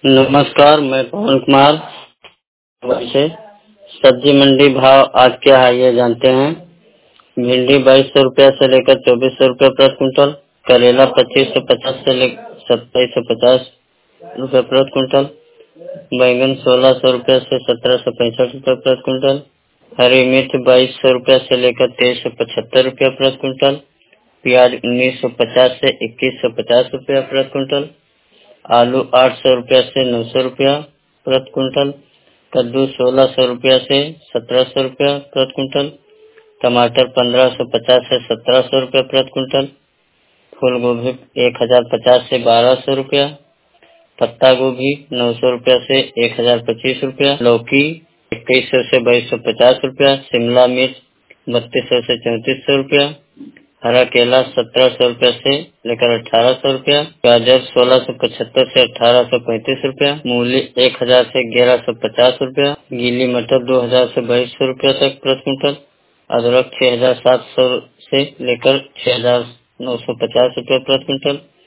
नमस्कार, मैं पवन कुमार से। सब्जी मंडी भाव आज क्या है ये जानते हैं। भिंडी 2200 रुपया से लेकर 2400 रुपया प्रति क्विंटल। करेला 2550 से लेकर 2750 रुपया प्रति क्विंटल। बैंगन 1600 रुपया से 1765 रुपया प्रति क्विंटल। हरी मिर्च 2200 रुपया से लेकर 2375 रुपया प्रति क्विंटल। प्याज 1950 से 2150 रुपया प्रति क्विंटल। आलू 800 रुपया से 900 रुपया प्रति क्विंटल। कद्दू 1600 रुपया से 1700 रुपया प्रति क्विंटल। टमाटर 1550 से 1700 रुपया प्रति क्विंटल। फूल गोभी 1050 से 1200 रुपया। पत्ता गोभी 900 रुपया से 1025 रुपया। लौकी 2100 से 2250 रुपया। शिमला मिर्च 3200 से 3400 रुपया। हरा केला 1700 रुपया से लेकर 1800 रुपया। गाजर 1675 से 1835 रुपया। मूली 1000 से 1150 रुपया। गीली मटर 2000 से 2200 रुपया तक प्रति क्विंटल। अदरक 6700 से लेकर 6950 रुपया प्रति क्विंटल।